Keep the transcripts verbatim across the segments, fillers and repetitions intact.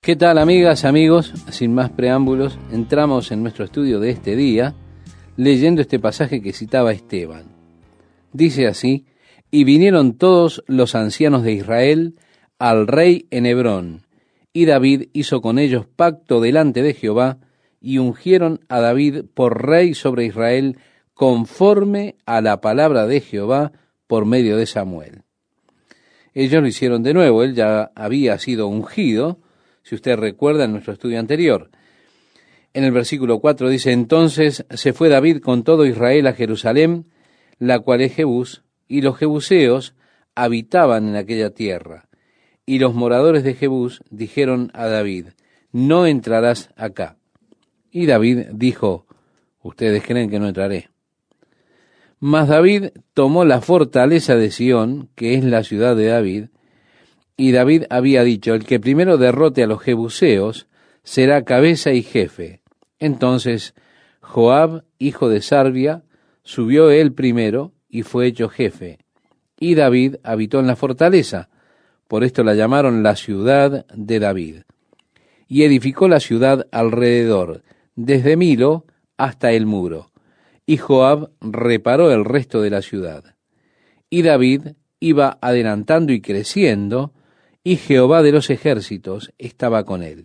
¿Qué tal, amigas, amigos? Sin más preámbulos, entramos en nuestro estudio de este día leyendo este pasaje que citaba Esteban. Dice así: y vinieron todos los ancianos de Israel al rey en Hebrón, y David hizo con ellos pacto delante de Jehová, y ungieron a David por rey sobre Israel, conforme a la palabra de Jehová por medio de Samuel. Ellos lo hicieron de nuevo, él ya había sido ungido, si usted recuerda en nuestro estudio anterior. En el versículo cuatro dice: entonces se fue David con todo Israel a Jerusalén, la cual es Jebús, y los jebuseos habitaban en aquella tierra. Y los moradores de Jebús dijeron a David: no entrarás acá. Y David dijo: ustedes creen que no entraré. Mas David tomó la fortaleza de Sión, que es la ciudad de David, y David había dicho: el que primero derrote a los jebuseos será cabeza y jefe. Entonces Joab, hijo de Sarvia, subió él primero y fue hecho jefe. Y David habitó en la fortaleza, por esto la llamaron la ciudad de David. Y edificó la ciudad alrededor, desde Milo hasta el muro. Y Joab reparó el resto de la ciudad. Y David iba adelantando y creciendo, y Jehová de los ejércitos estaba con él.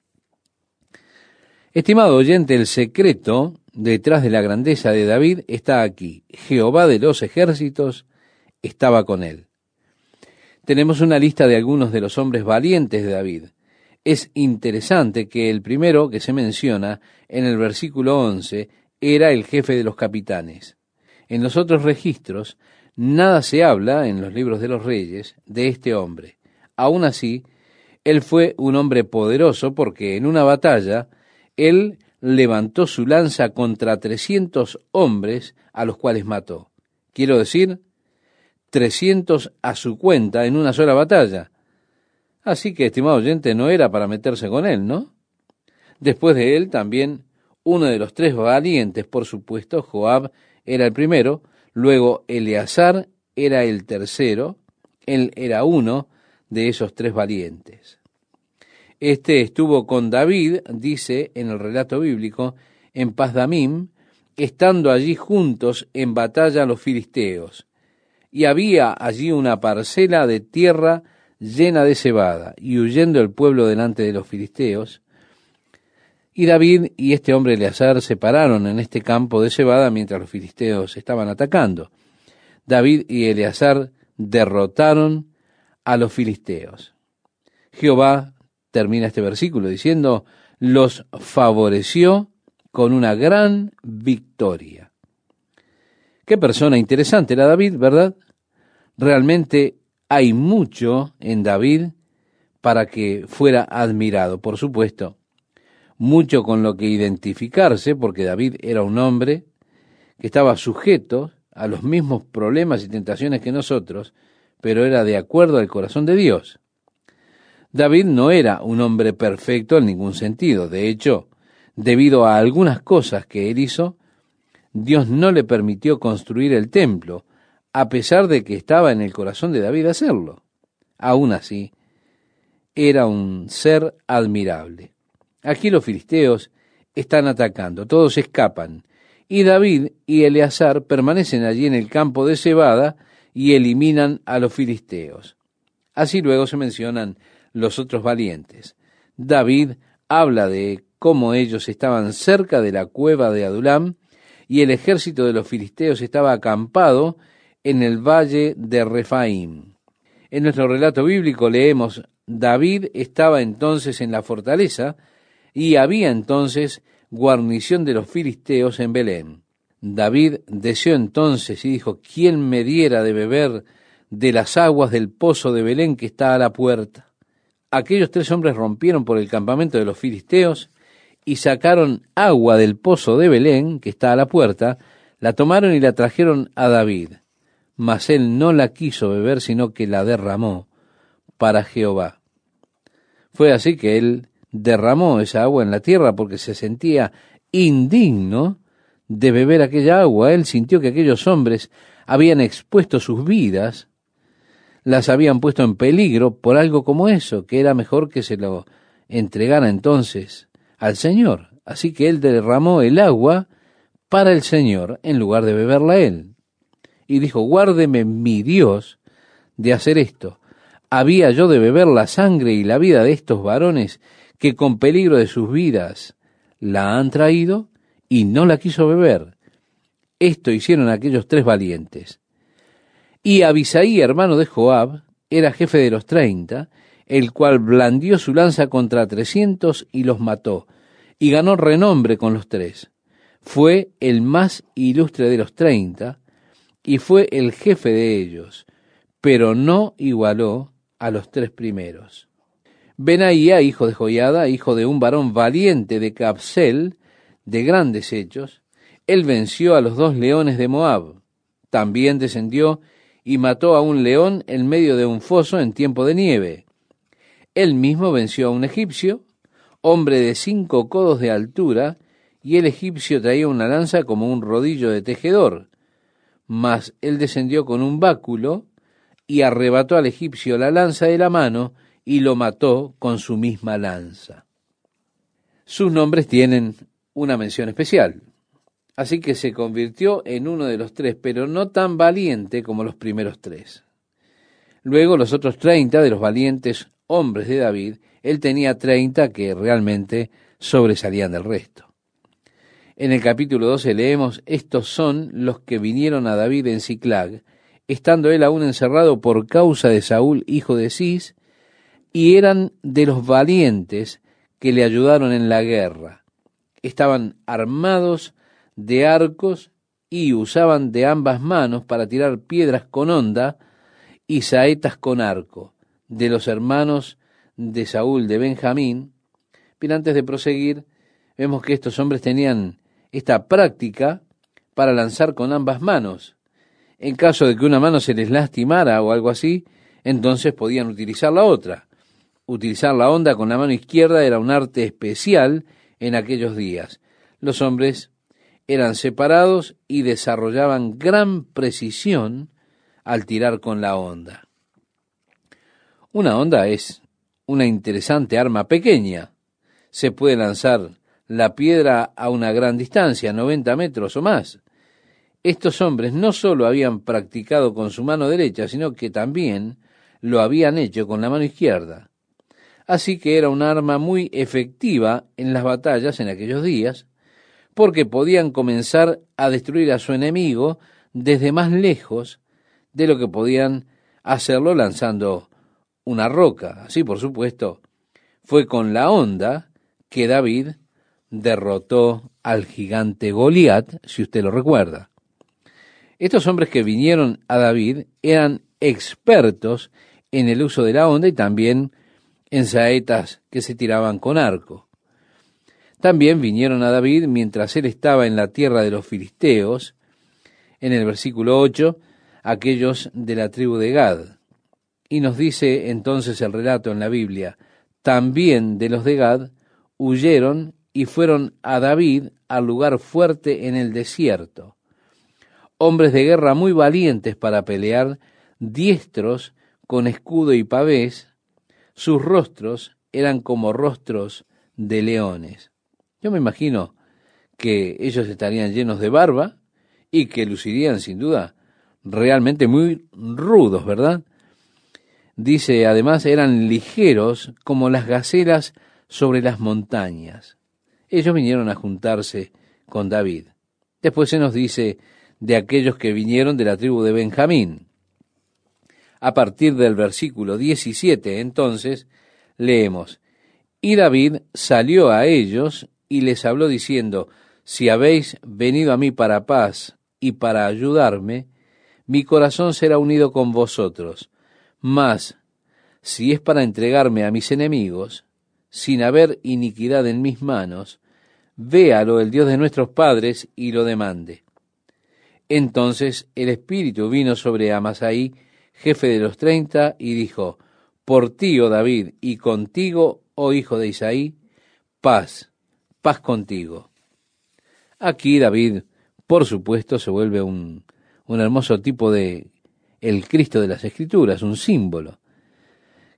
Estimado oyente, el secreto detrás de la grandeza de David está aquí. Jehová de los ejércitos estaba con él. Tenemos una lista de algunos de los hombres valientes de David. Es interesante que el primero que se menciona en el versículo once era el jefe de los capitanes. En los otros registros, nada se habla en los libros de los reyes de este hombre. Aún así, él fue un hombre poderoso porque en una batalla, él levantó su lanza contra trescientos hombres a los cuales mató. Quiero decir, trescientos a su cuenta en una sola batalla. Así que, estimado oyente, no era para meterse con él, ¿no? Después de él, también uno de los tres valientes, por supuesto, Joab era el primero, luego Eleazar era el tercero, él era uno de esos tres valientes. Este estuvo con David, dice en el relato bíblico, en Pasdamim, estando allí juntos en batalla los filisteos. Y había allí una parcela de tierra llena de cebada, y huyendo el pueblo delante de los filisteos. Y David y este hombre Eleazar se pararon en este campo de cebada mientras los filisteos estaban atacando. David y Eleazar derrotaron a los filisteos. Jehová, termina este versículo diciendo, los favoreció con una gran victoria. Qué persona interesante era David, ¿verdad? Realmente hay mucho en David para que fuera admirado, por supuesto. Mucho con lo que identificarse, porque David era un hombre que estaba sujeto a los mismos problemas y tentaciones que nosotros, pero era de acuerdo al corazón de Dios. David no era un hombre perfecto en ningún sentido. De hecho, debido a algunas cosas que él hizo, Dios no le permitió construir el templo, a pesar de que estaba en el corazón de David hacerlo. Aún así, era un ser admirable. Aquí los filisteos están atacando, todos escapan, y David y Eleazar permanecen allí en el campo de cebada y eliminan a los filisteos. Así luego se mencionan los otros valientes. David habla de cómo ellos estaban cerca de la cueva de Adulam y el ejército de los filisteos estaba acampado en el valle de Refaim. En nuestro relato bíblico leemos: David estaba entonces en la fortaleza y había entonces guarnición de los filisteos en Belén. David deseó entonces y dijo: ¿quién me diera de beber de las aguas del pozo de Belén que está a la puerta? Aquellos tres hombres rompieron por el campamento de los filisteos y sacaron agua del pozo de Belén que está a la puerta, la tomaron y la trajeron a David. Mas él no la quiso beber, sino que la derramó para Jehová. Fue así que él derramó esa agua en la tierra porque se sentía indigno de beber aquella agua. Él sintió que aquellos hombres habían expuesto sus vidas, las habían puesto en peligro por algo como eso, que era mejor que se lo entregara entonces al Señor. Así que él derramó el agua para el Señor en lugar de beberla él. Y dijo, guárdeme mi Dios de hacer esto. ¿Había yo de beber la sangre y la vida de estos varones que con peligro de sus vidas la han traído? Y no la quiso beber. Esto hicieron aquellos tres valientes. Y Abisaí, hermano de Joab, era jefe de los treinta, el cual blandió su lanza contra trescientos y los mató, y ganó renombre con los tres. Fue el más ilustre de los treinta, y fue el jefe de ellos, pero no igualó a los tres primeros. Benaía, hijo de Joiada, hijo de un varón valiente de Capsel, de grandes hechos, él venció a los dos leones de Moab. También descendió y mató a un león en medio de un foso en tiempo de nieve. Él mismo venció a un egipcio, hombre de cinco codos de altura, y el egipcio traía una lanza como un rodillo de tejedor. Mas él descendió con un báculo y arrebató al egipcio la lanza de la mano y lo mató con su misma lanza. Sus nombres tienen una mención especial. Así que se convirtió en uno de los tres, pero no tan valiente como los primeros tres. Luego los otros treinta de los valientes hombres de David, él tenía treinta que realmente sobresalían del resto. En el capítulo doce leemos, estos son los que vinieron a David en Siclag, estando él aún encerrado por causa de Saúl, hijo de Cis, y eran de los valientes que le ayudaron en la guerra. Estaban armados de arcos y usaban de ambas manos para tirar piedras con honda y saetas con arco, de los hermanos de Saúl de Benjamín. Pero antes de proseguir, vemos que estos hombres tenían esta práctica para lanzar con ambas manos. En caso de que una mano se les lastimara o algo así, entonces podían utilizar la otra. Utilizar la honda con la mano izquierda era un arte especial en aquellos días. Los hombres eran separados y desarrollaban gran precisión al tirar con la honda. Una honda es una interesante arma pequeña. Se puede lanzar la piedra a una gran distancia, noventa metros o más. Estos hombres no solo habían practicado con su mano derecha, sino que también lo habían hecho con la mano izquierda. Así que era un arma muy efectiva en las batallas en aquellos días, porque podían comenzar a destruir a su enemigo desde más lejos de lo que podían hacerlo lanzando una roca. Así, por supuesto, fue con la honda que David derrotó al gigante Goliat, si usted lo recuerda. Estos hombres que vinieron a David eran expertos en el uso de la honda y también en saetas que se tiraban con arco. También vinieron a David mientras él estaba en la tierra de los filisteos, en el versículo ocho, aquellos de la tribu de Gad. Y nos dice entonces el relato en la Biblia, también de los de Gad huyeron y fueron a David al lugar fuerte en el desierto. Hombres de guerra muy valientes para pelear, diestros con escudo y pavés, sus rostros eran como rostros de leones. Yo me imagino que ellos estarían llenos de barba y que lucirían sin duda realmente muy rudos, ¿verdad? Dice, además, eran ligeros como las gacelas sobre las montañas. Ellos vinieron a juntarse con David. Después se nos dice de aquellos que vinieron de la tribu de Benjamín. A partir del versículo diecisiete, entonces, leemos, y David salió a ellos y les habló diciendo, si habéis venido a mí para paz y para ayudarme, mi corazón será unido con vosotros. Mas, si es para entregarme a mis enemigos, sin haber iniquidad en mis manos, véalo el Dios de nuestros padres y lo demande. Entonces el Espíritu vino sobre Amasaí, jefe de los treinta, y dijo, por ti, oh David, y contigo, oh hijo de Isaí, paz, paz contigo. Aquí David, por supuesto, se vuelve un, un hermoso tipo de el Cristo de las Escrituras, un símbolo,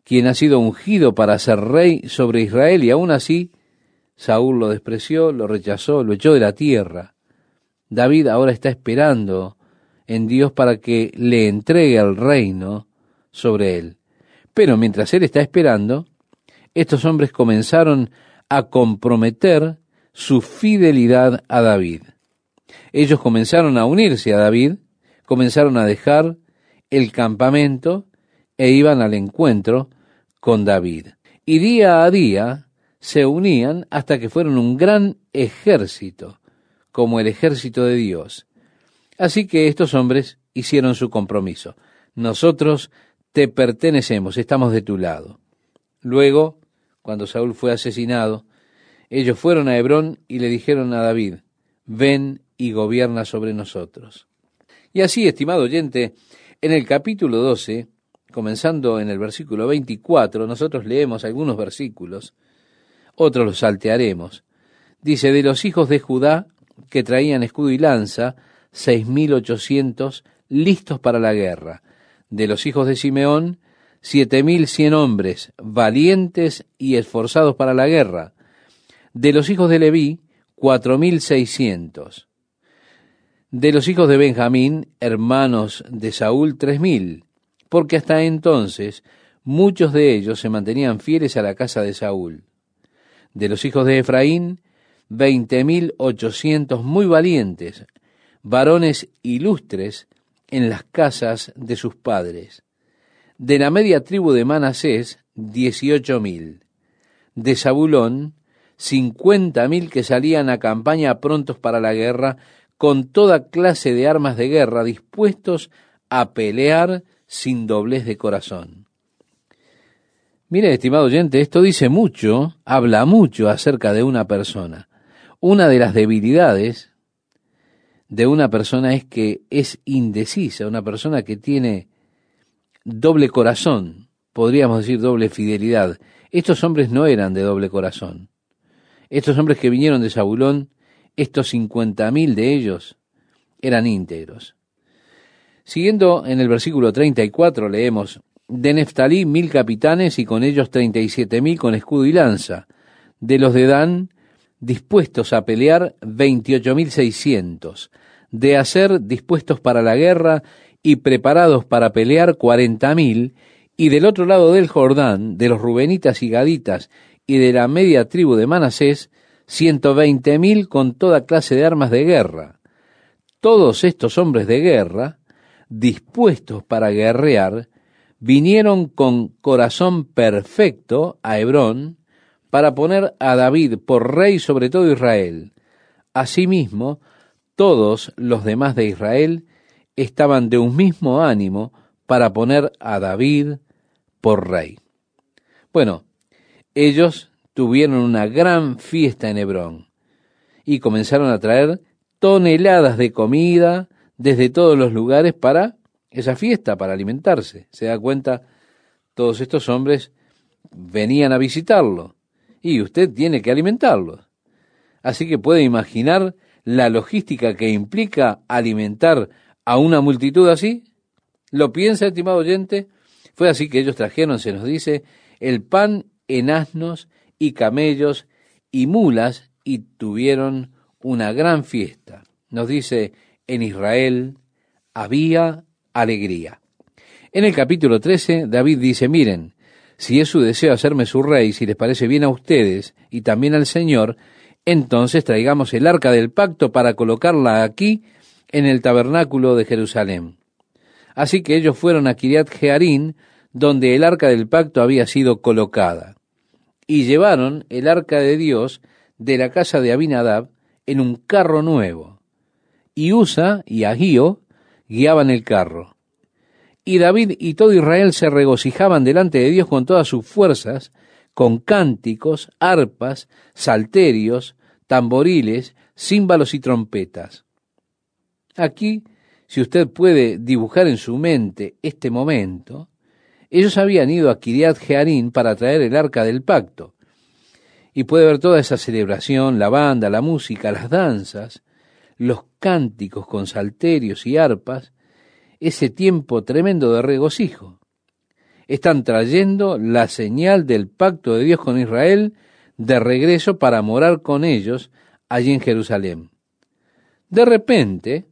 quien ha sido ungido para ser rey sobre Israel, y aún así Saúl lo despreció, lo rechazó, lo echó de la tierra. David ahora está esperando en Dios para que le entregue el reino sobre él. Pero mientras él está esperando, estos hombres comenzaron a comprometer su fidelidad a David. Ellos comenzaron a unirse a David, comenzaron a dejar el campamento e iban al encuentro con David. Y día a día se unían hasta que fueron un gran ejército, como el ejército de Dios. Así que estos hombres hicieron su compromiso. Nosotros te pertenecemos, estamos de tu lado. Luego, cuando Saúl fue asesinado, ellos fueron a Hebrón y le dijeron a David, ven y gobierna sobre nosotros. Y así, estimado oyente, en el capítulo doce, comenzando en el versículo veinticuatro, nosotros leemos algunos versículos, otros los saltearemos. Dice, de los hijos de Judá, que traían escudo y lanza, seis mil ochocientos listos para la guerra. De los hijos de Simeón, siete mil cien hombres, valientes y esforzados para la guerra. De los hijos de Leví, cuatro mil seiscientos. De los hijos de Benjamín, hermanos de Saúl, tres mil, porque hasta entonces muchos de ellos se mantenían fieles a la casa de Saúl. De los hijos de Efraín, veinte mil ochocientos muy valientes, varones ilustres en las casas de sus padres. De la media tribu de Manasés, dieciocho mil. De Zabulón, cincuenta mil que salían a campaña prontos para la guerra, con toda clase de armas de guerra, dispuestos a pelear sin doblez de corazón. Mire, estimado oyente, esto dice mucho, habla mucho acerca de una persona. Una de las debilidades de una persona es que es indecisa, una persona que tiene doble corazón, podríamos decir doble fidelidad. Estos hombres no eran de doble corazón. Estos hombres que vinieron de Zabulón, estos cincuenta mil de ellos, eran íntegros. Siguiendo en el versículo treinta y cuatro leemos, de Neftalí mil capitanes y con ellos treinta y siete mil con escudo y lanza. De los de Dan, dispuestos a pelear, veintiocho mil seiscientos. De Aser, dispuestos para la guerra y preparados para pelear, cuarenta mil. Y del otro lado del Jordán, de los rubenitas y gaditas y de la media tribu de Manasés, ciento veinte mil con toda clase de armas de guerra. Todos estos hombres de guerra, dispuestos para guerrear, vinieron con corazón perfecto a Hebrón para poner a David por rey sobre todo Israel. Asimismo, todos los demás de Israel estaban de un mismo ánimo para poner a David por rey. Bueno, ellos tuvieron una gran fiesta en Hebrón y comenzaron a traer toneladas de comida desde todos los lugares para esa fiesta, para alimentarse. Se da cuenta, todos estos hombres venían a visitarlo y usted tiene que alimentarlos. Así que puede imaginar la logística que implica alimentar a una multitud así. ¿Lo piensa, estimado oyente? Fue así que ellos trajeron, se nos dice, el pan en asnos y camellos y mulas, y tuvieron una gran fiesta. Nos dice, en Israel había alegría. En el capítulo trece, David dice, miren, si es su deseo hacerme su rey, si les parece bien a ustedes y también al Señor, entonces traigamos el arca del pacto para colocarla aquí en el tabernáculo de Jerusalén. Así que ellos fueron a Kiriat Jearín, donde el arca del pacto había sido colocada, y llevaron el arca de Dios de la casa de Abinadab en un carro nuevo, y Usa y Agío guiaban el carro. Y David y todo Israel se regocijaban delante de Dios con todas sus fuerzas, con cánticos, arpas, salterios, tamboriles, címbalos y trompetas. Aquí, si usted puede dibujar en su mente este momento, ellos habían ido a Kiriat Jearín para traer el arca del pacto. Y puede ver toda esa celebración, la banda, la música, las danzas, los cánticos con salterios y arpas, ese tiempo tremendo de regocijo. están trayendo la señal del pacto de Dios con Israel de regreso para morar con ellos allí en Jerusalén. De repente,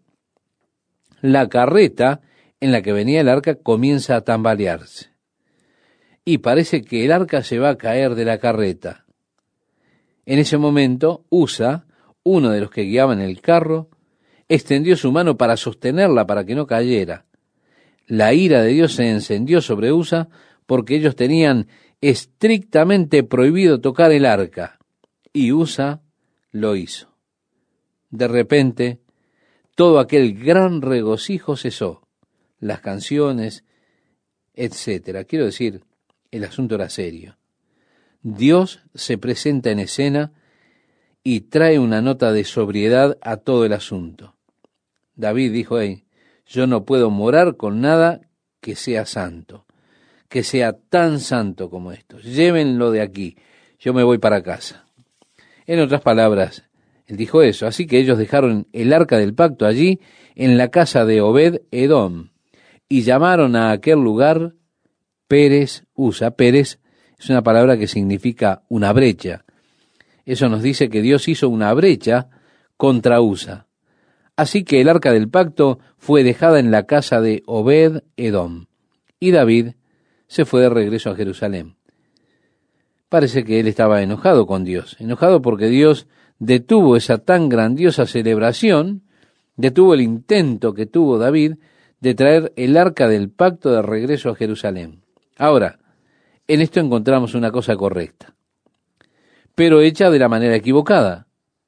la carreta en la que venía el arca comienza a tambalearse. Y parece que el arca se va a caer de la carreta. En ese momento, Usa, uno de los que guiaban el carro, extendió su mano para sostenerla para que no cayera. La ira de Dios se encendió sobre Usa porque ellos tenían estrictamente prohibido tocar el arca, y Usa lo hizo. De repente, todo aquel gran regocijo cesó, las canciones, etcétera. Quiero decir, el asunto era serio. Dios se presenta en escena y trae una nota de sobriedad a todo el asunto. David dijo, hey, yo no puedo morar con nada que sea santo, que sea tan santo como esto. Llévenlo de aquí, yo me voy para casa. En otras palabras, él dijo eso, así que ellos dejaron el arca del pacto allí en la casa de Obed Edom y llamaron a aquel lugar Pérez Usa. Pérez es una palabra que significa una brecha. Eso nos dice que Dios hizo una brecha contra Usa. Así que el arca del pacto fue dejada en la casa de Obed Edom y David se fue de regreso a Jerusalén. Parece que él estaba enojado con Dios, enojado porque Dios detuvo esa tan grandiosa celebración, detuvo el intento que tuvo David de traer el arca del pacto de regreso a Jerusalén. Ahora, en esto encontramos una cosa correcta, pero hecha de la manera equivocada.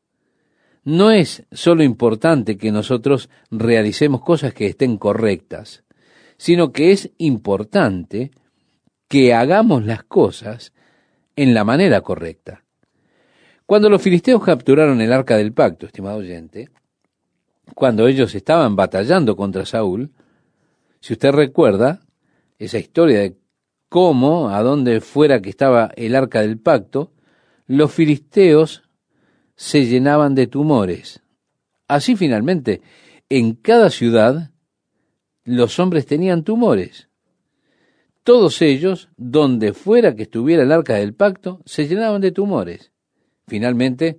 No es solo importante que nosotros realicemos cosas que estén correctas, sino que es importante que hagamos las cosas en la manera correcta. Cuando los filisteos capturaron el arca del pacto, estimado oyente, cuando ellos estaban batallando contra Saúl, si usted recuerda esa historia de cómo, a donde fuera que estaba el arca del pacto, los filisteos se llenaban de tumores. Así finalmente, en cada ciudad, los hombres tenían tumores. Todos ellos, donde fuera que estuviera el arca del pacto, se llenaban de tumores. Finalmente,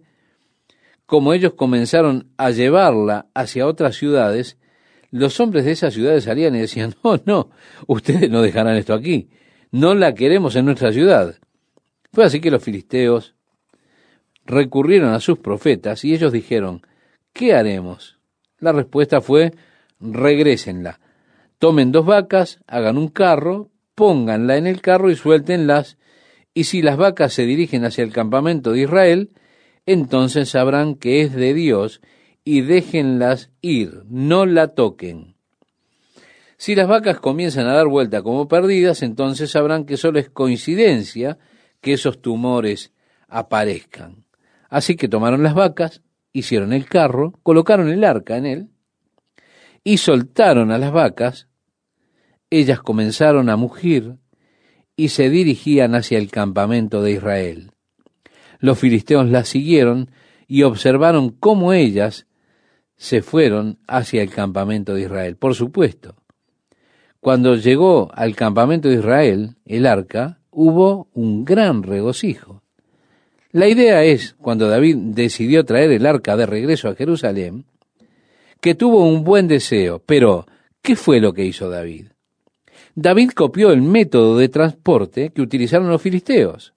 como ellos comenzaron a llevarla hacia otras ciudades, los hombres de esas ciudades salían y decían, no, no, ustedes no dejarán esto aquí, no la queremos en nuestra ciudad. Fue así que los filisteos recurrieron a sus profetas y ellos dijeron, ¿qué haremos? La respuesta fue, regrésenla, tomen dos vacas, hagan un carro, pónganla en el carro y suéltenlas, y si las vacas se dirigen hacia el campamento de Israel, entonces sabrán que es de Dios y déjenlas ir, no la toquen. Si las vacas comienzan a dar vuelta como perdidas, entonces sabrán que solo es coincidencia que esos tumores aparezcan. Así que tomaron las vacas, hicieron el carro, colocaron el arca en él y soltaron a las vacas. Ellas comenzaron a mugir y se dirigían hacia el campamento de Israel. Los filisteos las siguieron y observaron cómo ellas se fueron hacia el campamento de Israel. Por supuesto, cuando llegó al campamento de Israel, el arca, hubo un gran regocijo. La idea es, cuando David decidió traer el arca de regreso a Jerusalén, que tuvo un buen deseo, pero ¿qué fue lo que hizo David? David copió el método de transporte que utilizaron los filisteos.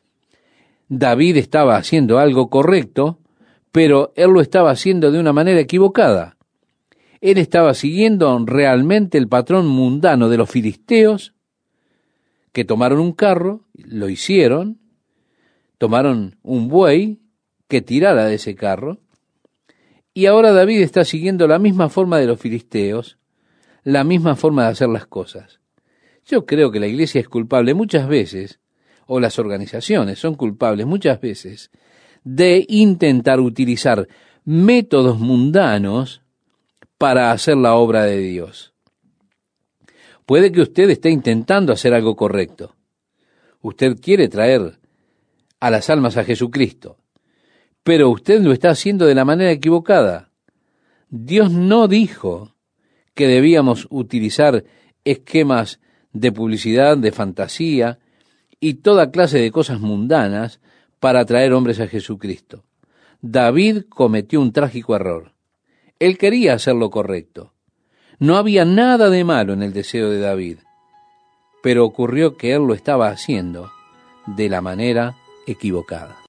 David estaba haciendo algo correcto, pero él lo estaba haciendo de una manera equivocada. Él estaba siguiendo realmente el patrón mundano de los filisteos, que tomaron un carro, lo hicieron, tomaron un buey que tirara de ese carro, y ahora David está siguiendo la misma forma de los filisteos, la misma forma de hacer las cosas. Yo creo que la iglesia es culpable muchas veces, o las organizaciones son culpables muchas veces, de intentar utilizar métodos mundanos para hacer la obra de Dios. Puede que usted esté intentando hacer algo correcto. Usted quiere traer a las almas a Jesucristo, pero usted lo está haciendo de la manera equivocada. Dios no dijo que debíamos utilizar esquemas de publicidad, de fantasía y toda clase de cosas mundanas para atraer hombres a Jesucristo. David cometió un trágico error. Él quería hacer lo correcto. No había nada de malo en el deseo de David, pero ocurrió que él lo estaba haciendo de la manera equivocada.